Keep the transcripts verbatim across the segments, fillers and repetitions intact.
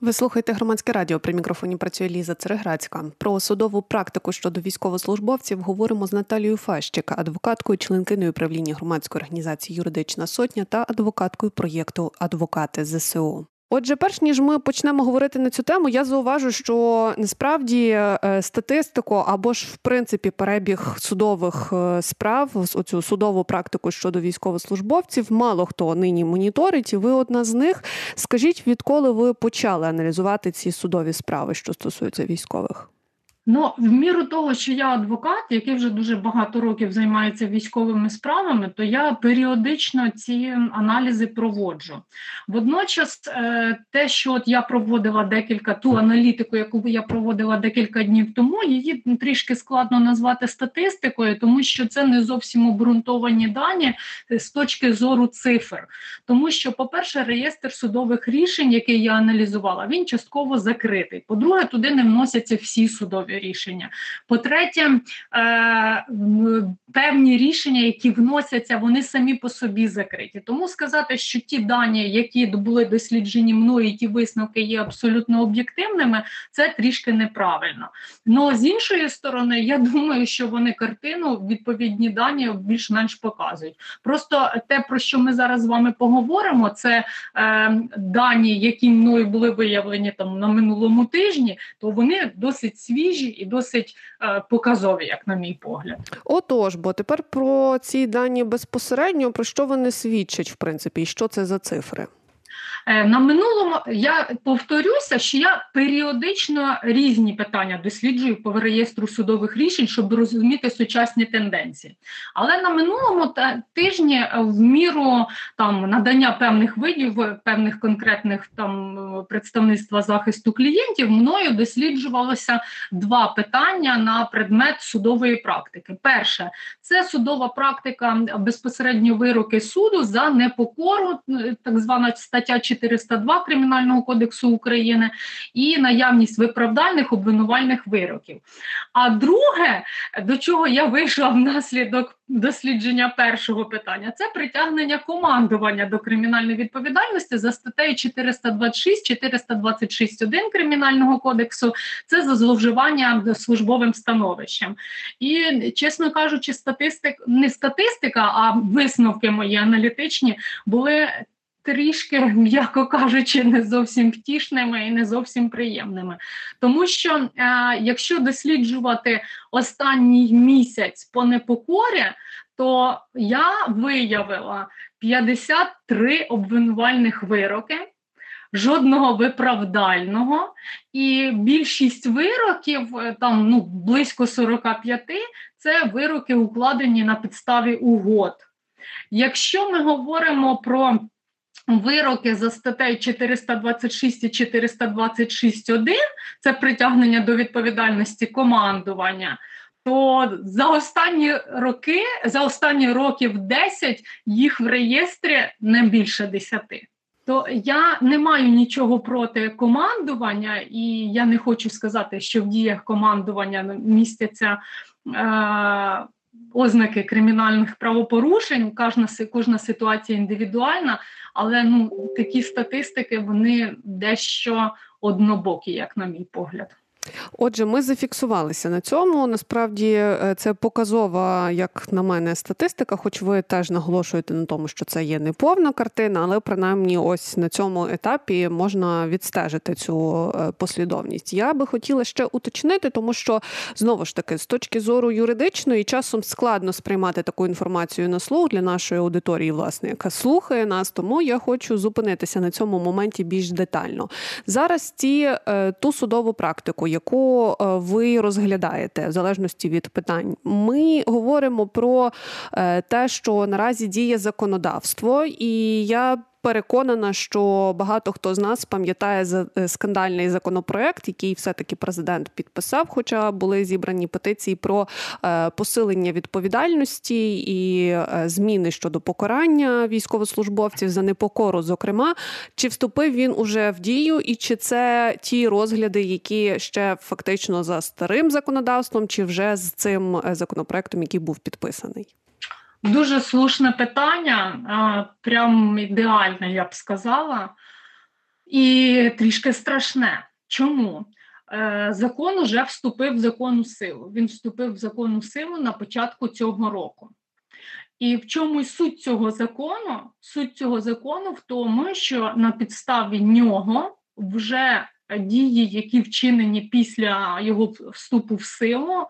Ви слухаєте Громадське радіо. При мікрофоні працює Ліза Цереграцька. Про судову практику щодо військовослужбовців говоримо з Наталією Фещик, адвокаткою, членкиною правління громадської організації «Юридична сотня» та адвокаткою проєкту «Адвокати ЗСУ». Отже, перш ніж ми почнемо говорити на цю тему, я зауважу, що насправді статистику або ж, в принципі, перебіг судових справ, оцю судову практику щодо військовослужбовців, мало хто нині моніторить, і ви одна з них. Скажіть, відколи ви почали аналізувати ці судові справи, що стосуються військових? Ну, в міру того, що я адвокат, який вже дуже багато років займається військовими справами, то я періодично ці аналізи проводжу. Водночас, те, що от я проводила декілька, ту аналітику, яку я проводила декілька днів тому, її трішки складно назвати статистикою, тому що це не зовсім обґрунтовані дані з точки зору цифр. Тому що, по-перше, реєстр судових рішень, який я аналізувала, він частково закритий. По-друге, туди не вносяться всі судові рішення. По-третє, е, певні рішення, які вносяться, вони самі по собі закриті. Тому сказати, що ті дані, які були досліджені мною, і ті висновки є абсолютно об'єктивними, це трішки неправильно. Но з іншої сторони, я думаю, що вони картину, відповідні дані більш-менш показують. Просто те, про що ми зараз з вами поговоримо, це е, дані, які мною були виявлені там на минулому тижні, то вони досить свіжі і досить е, показові, як на мій погляд. Отож, бо тепер про ці дані безпосередньо, про що вони свідчать, в принципі, і що це за цифри? На минулому, я повторюся, що я періодично різні питання досліджую по реєстру судових рішень, щоб розуміти сучасні тенденції. Але на минулому тижні в міру там надання певних видів, певних конкретних там представництва захисту клієнтів, мною досліджувалося два питання на предмет судової практики. Перше, це судова практика безпосередньо вироки суду за непокору, так звана стаття чотириста два Кримінального кодексу України, і наявність виправдальних обвинувальних вироків. А друге, до чого я вийшла внаслідок дослідження першого питання, це притягнення командування до кримінальної відповідальності за статтею чотириста двадцять шість, чотириста двадцять шість один Кримінального кодексу, це за зловживання службовим становищем. І, чесно кажучи, статистик, не статистика, а висновки мої аналітичні були трішки, м'яко кажучи, не зовсім втішними і не зовсім приємними. Тому що, е, якщо досліджувати останній місяць по непокорі, то я виявила п'ятдесят три обвинувальних вироки, жодного виправдального, і більшість вироків, там ну, близько сорок п'ять, це вироки укладені на підставі угод. Якщо ми говоримо про вироки за статтею чотириста двадцять шість і чотириста двадцять шість один, це притягнення до відповідальності командування, то за останні роки, за останні років десять їх в реєстрі не більше десяти. То я не маю нічого проти командування, і я не хочу сказати, що в діях командування містяться е- ознаки кримінальних правопорушень, кожна, кожна ситуація індивідуальна, але ну, такі статистики, вони дещо однобокі, як на мій погляд. Отже, ми зафіксувалися на цьому. Насправді це показова, як на мене, статистика, хоч ви теж наголошуєте на тому, що це є неповна картина, але принаймні ось на цьому етапі можна відстежити цю послідовність. Я би хотіла ще уточнити, тому що, знову ж таки, з точки зору юридичної, часом складно сприймати таку інформацію на слух для нашої аудиторії, власне, яка слухає нас, тому я хочу зупинитися на цьому моменті більш детально. Зараз ті, ту судову практику, яку ви розглядаєте, в залежності від питань. Ми говоримо про те, що наразі діє законодавство, і я переконана, що багато хто з нас пам'ятає скандальний законопроект, який все-таки президент підписав, хоча були зібрані петиції про посилення відповідальності і зміни щодо покарання військовослужбовців за непокору, зокрема. Чи вступив він уже в дію і чи це ті розгляди, які ще фактично за старим законодавством, чи вже з цим законопроектом, який був підписаний? Дуже слушне питання, прям ідеальне, я б сказала. і трішки страшне. Чому? Закон уже вступив в законну силу. Він вступив в законну силу на початку цього року. І в чому суть цього закону? Суть цього закону в тому, що на підставі нього вже дії, які вчинені після його вступу в силу,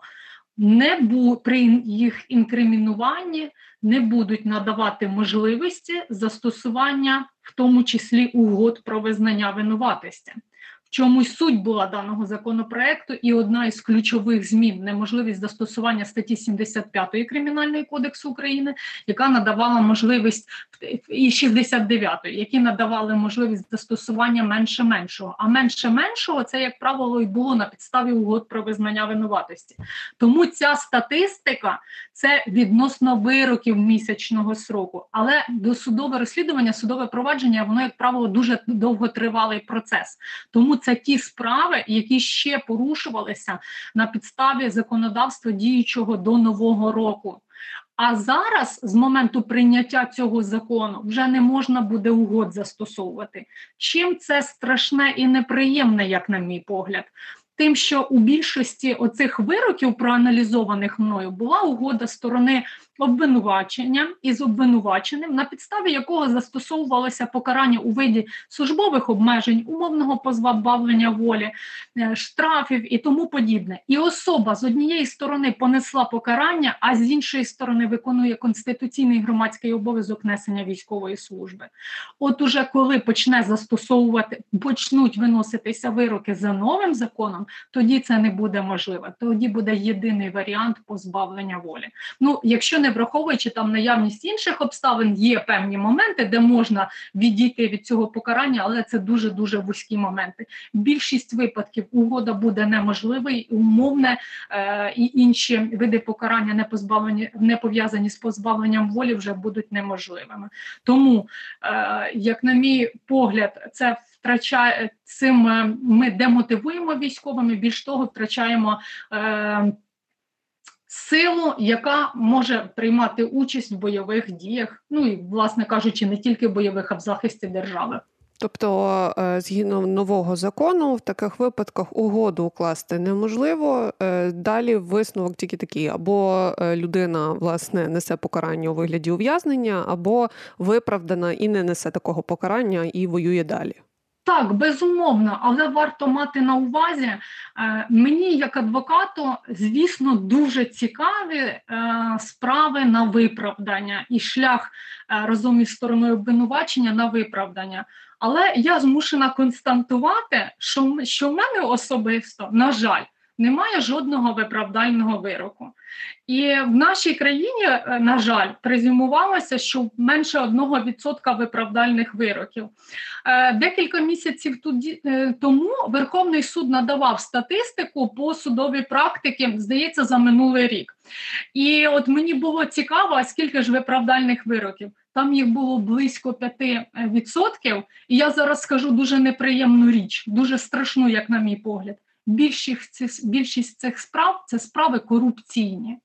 не бу, при їх інкримінуванні не будуть надавати можливості застосування, в тому числі угод про визнання винуватості. В чому суть була даного законопроекту, і одна із ключових змін – неможливість застосування статті сімдесят п'ятої Кримінального кодексу України, яка надавала можливість, і шістдесят дев'ятої, які надавали можливість застосування менше-меншого. А менше-меншого – це, як правило, і було на підставі угод про визнання винуватості. Тому ця статистика – це відносно вироків місячного сроку. Але досудове розслідування, судове провадження, воно, як правило, дуже довготривалий процес. Тому це ті справи, які ще порушувалися на підставі законодавства діючого до Нового року. А зараз, з моменту прийняття цього закону, вже не можна буде угод застосовувати. Чим це страшне і неприємне, як на мій погляд? Тим, що у більшості оцих вироків, проаналізованих мною, була угода сторони обвинувачення із обвинуваченим, на підставі якого застосовувалося покарання у виді службових обмежень, умовного позбавлення волі, штрафів і тому подібне. І особа з однієї сторони понесла покарання, а з іншої сторони виконує конституційний громадський обов'язок несення військової служби. От уже коли почне застосовувати, почнуть виноситися вироки за новим законом, тоді це не буде можливо. Тоді буде єдиний варіант позбавлення волі. Ну, якщо не враховуючи там наявність інших обставин, є певні моменти, де можна відійти від цього покарання, але це дуже-дуже вузькі моменти. Більшість випадків угода буде неможливою, умовне е, і інші види покарання, не позбавлені, не пов'язані з позбавленням волі, вже будуть неможливими. Тому, е, як на мій погляд, це втрачає, цим ми демотивуємо військовими, більш того, втрачаємо е, силу, яка може приймати участь в бойових діях, ну і, власне кажучи, не тільки бойових, а в захисті держави. Тобто, згідно нового закону, в таких випадках угоду укласти неможливо. Далі висновок тільки такий: або людина, власне, несе покарання у вигляді ув'язнення, або виправдана і не несе такого покарання і воює далі. Так, безумовно, але варто мати на увазі, е, мені як адвокату, звісно, дуже цікаві е, справи на виправдання і шлях е, разом із стороною обвинувачення на виправдання. Але я змушена констатувати, що, що в мене особисто, на жаль, немає жодного виправдального вироку. І в нашій країні, на жаль, презюмувалося, що менше одного відсотка виправдальних вироків. Декілька місяців тому Верховний суд надавав статистику по судовій практиці, здається, за минулий рік. І от мені було цікаво, а скільки ж виправдальних вироків. Там їх було близько п'яти відсотків. І я зараз скажу дуже неприємну річ, дуже страшну, як на мій погляд. Більшість, більшість цих справ – це справи корупційні.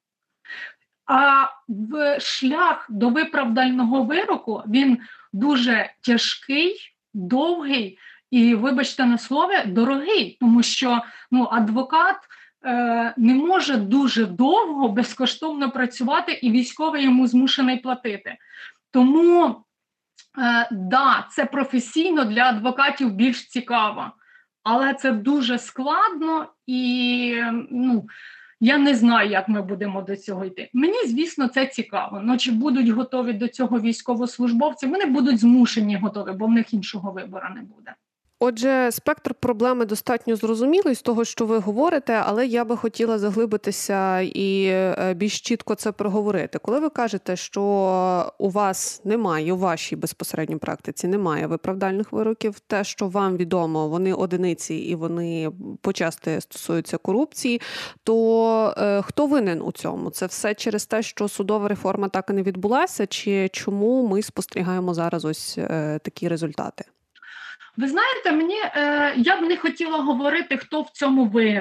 А в шлях до виправдального вироку він дуже тяжкий, довгий і, вибачте на слові, дорогий. Тому що ну, адвокат е, не може дуже довго безкоштовно працювати, і військовий йому змушений платити. Тому, е, да, це професійно для адвокатів більш цікаво. Але це дуже складно і, ну, я не знаю, як ми будемо до цього йти. Мені, звісно, це цікаво. Ну, чи будуть готові до цього військовослужбовці? Вони будуть змушені готові, бо в них іншого вибору не буде. Отже, спектр проблеми достатньо зрозумілий з того, що ви говорите, але я би хотіла заглибитися і більш чітко це проговорити. Коли ви кажете, що у вас немає, у вашій безпосередній практиці немає виправдальних вироків, те, що вам відомо, вони одиниці і вони почасти стосуються корупції, то е, хто винен у цьому? Це все через те, що судова реформа так і не відбулася, чи чому ми спостерігаємо зараз ось е, такі результати? Ви знаєте, мені, е, я б не хотіла говорити, хто в цьому винен.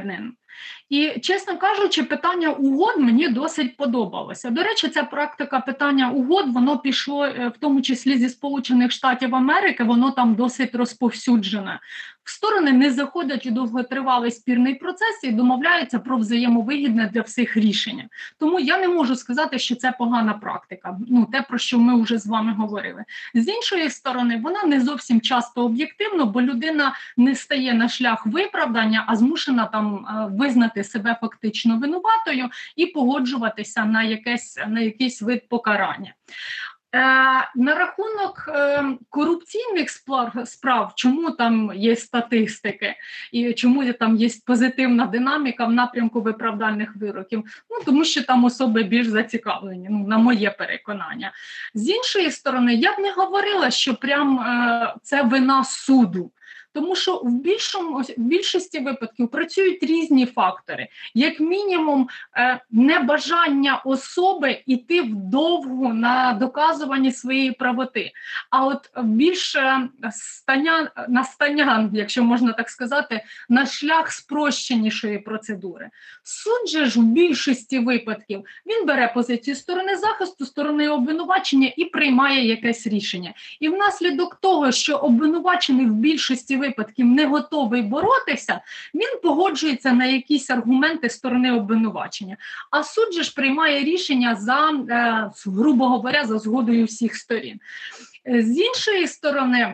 І, чесно кажучи, питання угод мені досить подобалося. До речі, ця практика питання угод, воно пішло в тому числі зі Сполучених Штатів Америки, воно там досить розповсюджене. В сторони не заходять у довготривалий спірний процес і домовляються про взаємовигідне для всіх рішення. Тому я не можу сказати, що це погана практика, ну, те, про що ми вже з вами говорили. З іншої сторони, вона не зовсім часто об'єктивна, бо людина не стає на шлях виправдання, а змушена там визнати себе фактично винуватою і погоджуватися на якесь, на якийсь вид покарання. Е, на рахунок е, корупційних справ, справ, чому там є статистики і чому там є позитивна динаміка в напрямку виправдальних вироків, ну тому що там особи більш зацікавлені, ну на моє переконання. З іншої сторони, я б не говорила, що прям е, це вина суду. Тому що в, більшому, в більшості випадків працюють різні фактори. Як мінімум, е, небажання особи йти вдовго на доказуванні своєї правоти. А от більше стання, настання, якщо можна так сказати, на шлях спрощенішої процедури. Суд же ж в більшості випадків, він бере позицію сторони захисту, сторони обвинувачення і приймає якесь рішення. І внаслідок того, що обвинувачений в більшості випадків не готовий боротися, він погоджується на якісь аргументи сторони обвинувачення. А суд же ж приймає рішення за, е, грубо говоря, за згодою всіх сторін. З іншої сторони,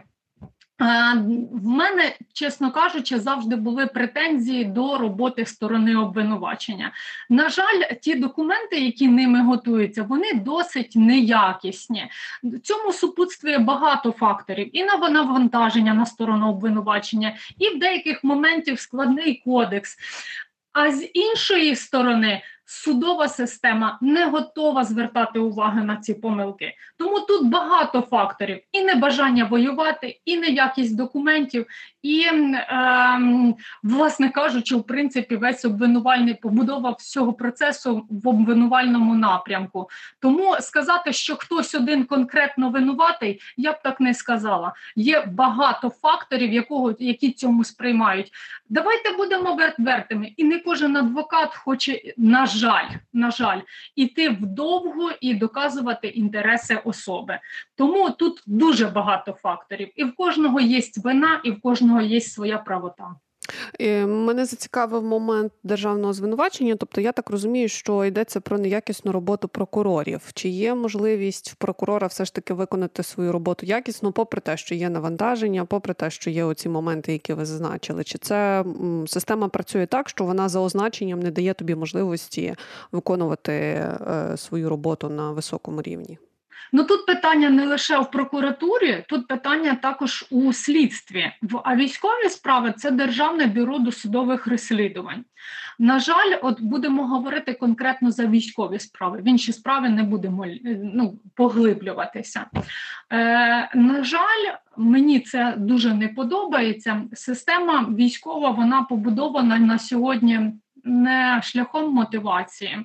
в мене, чесно кажучи, завжди були претензії до роботи сторони обвинувачення. На жаль, ті документи, які ними готуються, вони досить неякісні. Цьому супутствує багато факторів. І на навантаження на сторону обвинувачення, і в деяких моментів складний кодекс. А з іншої сторони, судова система не готова звертати увагу на ці помилки. Тому тут багато факторів. І небажання воювати, і неякість документів, і, е, власне кажучи, в принципі, весь обвинувальний побудова всього процесу в обвинувальному напрямку. Тому сказати, що хтось один конкретно винуватий, я б так не сказала. Є багато факторів, якого, які цьому сприймають. Давайте будемо відвертими. І не кожен адвокат хоче, на жаль, на жаль, іти вдовго і доказувати інтереси особи. Тому тут дуже багато факторів. І в кожного є вина, і в кожного є своя правота. Мене зацікавив момент державного звинувачення, тобто я так розумію, що йдеться про неякісну роботу прокурорів. Чи є можливість в прокурора все ж таки виконати свою роботу якісно, попри те, що є навантаження, попри те, що є оці моменти, які ви зазначили? Чи це м, система працює так, що вона за означенням не дає тобі можливості виконувати е, свою роботу на високому рівні? Ну тут питання не лише в прокуратурі, тут питання також у слідстві. А військові справи – це Державне бюро досудових розслідувань. На жаль, от будемо говорити конкретно за військові справи. В інші справи не будемо ну, поглиблюватися. Е, на жаль, мені це дуже не подобається. Система військова, вона побудована на сьогодні не шляхом мотивації,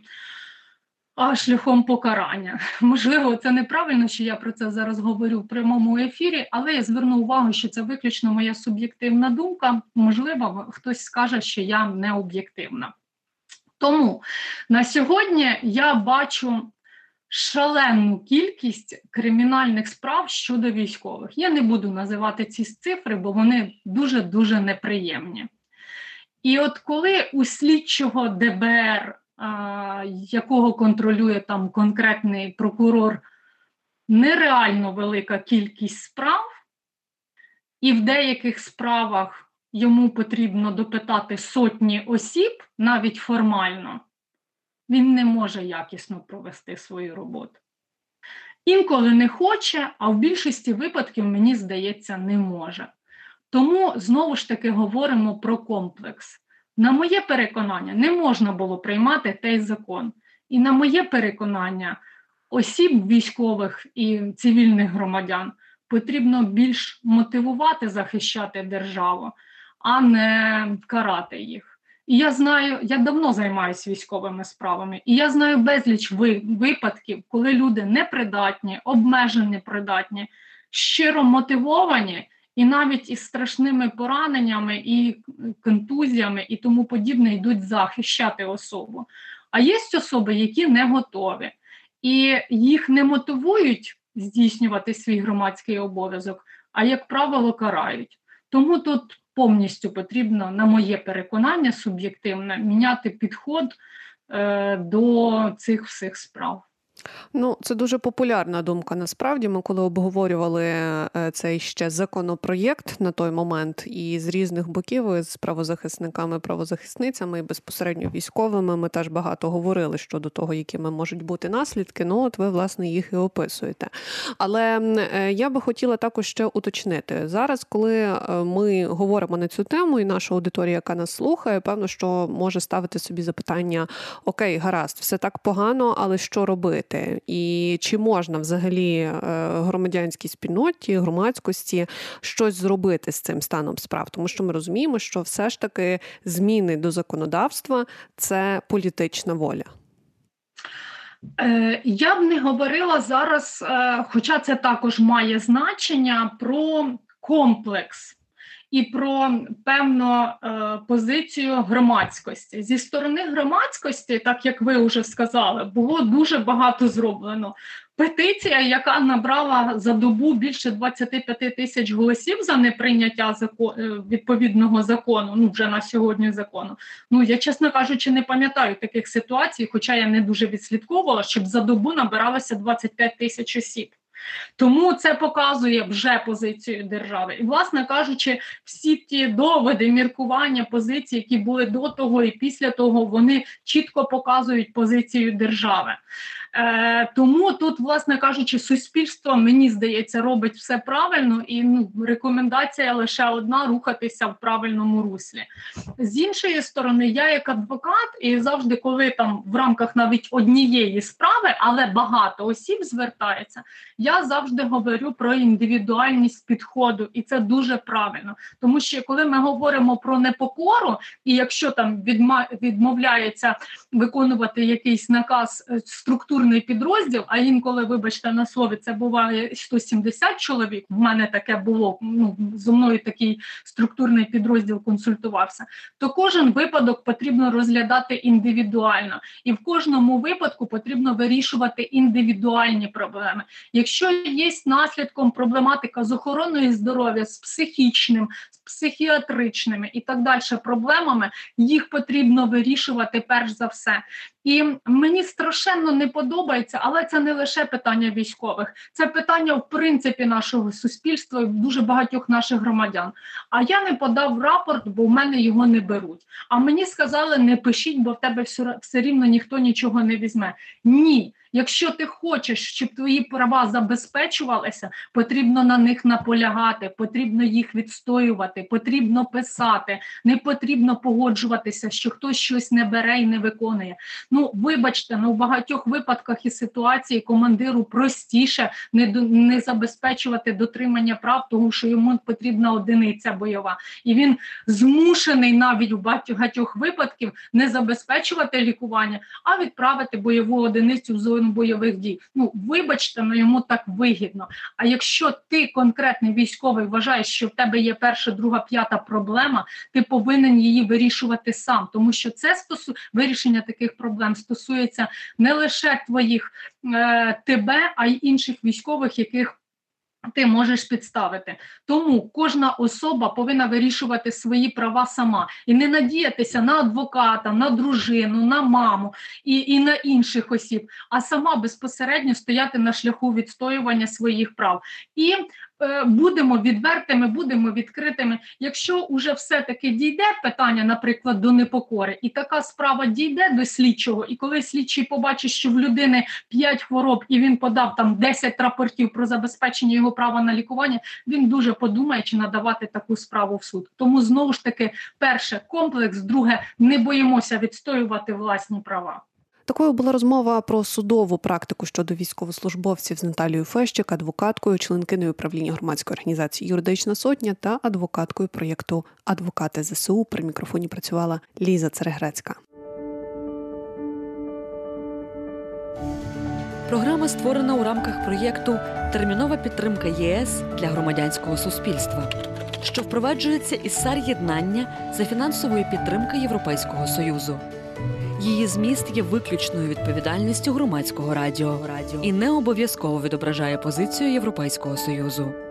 а шляхом покарання. Можливо, це неправильно, що я про це зараз говорю в прямому ефірі, але я зверну увагу, що це виключно моя суб'єктивна думка. Можливо, хтось скаже, що я не об'єктивна. Тому на сьогодні я бачу шалену кількість кримінальних справ щодо військових. Я не буду називати ці цифри, бо вони дуже-дуже неприємні. І от коли у слідчого де бе ер, якого контролює там конкретний прокурор, нереально велика кількість справ, і в деяких справах йому потрібно допитати сотні осіб, навіть формально, він не може якісно провести свою роботу. Інколи не хоче, а в більшості випадків, мені здається, не може. Тому, знову ж таки, говоримо про комплекс. На моє переконання, не можна було приймати той закон. І на моє переконання, осіб військових і цивільних громадян потрібно більш мотивувати захищати державу, а не карати їх. І я знаю, я давно займаюся військовими справами, і я знаю безліч випадків, коли люди непридатні, обмежені придатні, щиро мотивовані, і навіть із страшними пораненнями і контузіями і тому подібне йдуть захищати особу. А є особи, які не готові, і їх не мотивують здійснювати свій громадський обов'язок, а, як правило, карають. Тому тут повністю потрібно, на моє переконання суб'єктивне, міняти підход е, до цих всіх справ. Ну, це дуже популярна думка. Насправді, ми коли обговорювали цей ще законопроєкт на той момент, і з різних боків, і з правозахисниками, правозахисницями, і безпосередньо військовими, ми теж багато говорили щодо того, якими можуть бути наслідки. Ну, от ви, власне, їх і описуєте. Але я би хотіла також ще уточнити. Зараз, коли ми говоримо на цю тему, і наша аудиторія, яка нас слухає, певно, що може ставити собі запитання: окей, гаразд, все так погано, але що робити? І чи можна взагалі громадянській спільноті, громадськості щось зробити з цим станом справ? Тому що ми розуміємо, що все ж таки зміни до законодавства – це політична воля. Я б не говорила зараз, хоча це також має значення, про комплекс і про певну е, позицію громадськості. Зі сторони громадськості, так як ви вже сказали, було дуже багато зроблено. Петиція, яка набрала за добу більше двадцять п'ять тисяч голосів за неприйняття закон, відповідного закону, ну вже на сьогодні закону. Ну, я, чесно кажучи, не пам'ятаю таких ситуацій, хоча я не дуже відслідковувала, щоб за добу набиралося двадцять п'ять тисяч осіб. Тому це показує вже позицію держави. І, власне кажучи, всі ті доводи, міркування, позиції, які були до того і після того, вони чітко показують позицію держави. Е, тому тут, власне кажучи, суспільство, мені здається, робить все правильно, і ну, рекомендація лише одна – рухатися в правильному руслі. З іншої сторони, я як адвокат, і завжди, коли там в рамках навіть однієї справи, але багато осіб звертається, я завжди говорю про індивідуальність підходу, і це дуже правильно. Тому що коли ми говоримо про непокору, і якщо там відмовляється виконувати якийсь наказ структурний підрозділ, а інколи, вибачте на слові, це буває сто сімдесят чоловік, в мене таке було, ну, зо мною такий структурний підрозділ консультувався, то кожен випадок потрібно розглядати індивідуально. І в кожному випадку потрібно вирішувати індивідуальні проблеми. Якщо є наслідком проблематика з охороною здоров'я, з психічним, з психіатричними і так далі проблемами, їх потрібно вирішувати перш за все. І мені страшенно не подобається, але це не лише питання військових, це питання в принципі нашого суспільства і дуже багатьох наших громадян. А я не подав рапорт, бо в мене його не беруть. А мені сказали, не пишіть, бо в тебе все, все рівно ніхто нічого не візьме. Ні. Якщо ти хочеш, щоб твої права забезпечувалися, потрібно на них наполягати, потрібно їх відстоювати, потрібно писати, не потрібно погоджуватися, що хтось щось не бере і не виконує. Ну, вибачте, ну, в багатьох випадках і ситуації командиру простіше не, не забезпечувати дотримання прав, тому що йому потрібна одиниця бойова. І він змушений навіть в багатьох випадків не забезпечувати лікування, а відправити бойову одиницю в зону бойових дій. Ну, вибачте, але йому так вигідно. А якщо ти, конкретний військовий, вважаєш, що в тебе є перша, друга, п'ята проблема, ти повинен її вирішувати сам, тому що це стосу... вирішення таких проблем стосується не лише твоїх, е, тебе, а й інших військових, яких ти можеш підставити. Тому кожна особа повинна вирішувати свої права сама. І не надіятися на адвоката, на дружину, на маму і, і на інших осіб, а сама безпосередньо стояти на шляху відстоювання своїх прав. І е, будемо відвертими, будемо відкритими. Якщо уже все-таки дійде питання, наприклад, до непокори, і така справа дійде до слідчого, і коли слідчий побачить, що в людини п'ять хвороб, і він подав там десять рапортів про забезпечення його права на лікування, він дуже подумає, чи надавати таку справу в суд. Тому, знову ж таки, перше – комплекс, друге – не боїмося відстоювати власні права. Такою була розмова про судову практику щодо військовослужбовців з Наталією Фещик, адвокаткою, членкиною правління громадської організації «Юридична сотня» та адвокаткою проєкту «Адвокати ЗСУ». При мікрофоні працювала Ліза Церегрецька. Програма створена у рамках проєкту «Термінова підтримка ЄС для громадянського суспільства», що впроваджується із САР-єднання за фінансової підтримки Європейського Союзу. Її зміст є виключною відповідальністю громадського радіо і не обов'язково відображає позицію Європейського Союзу.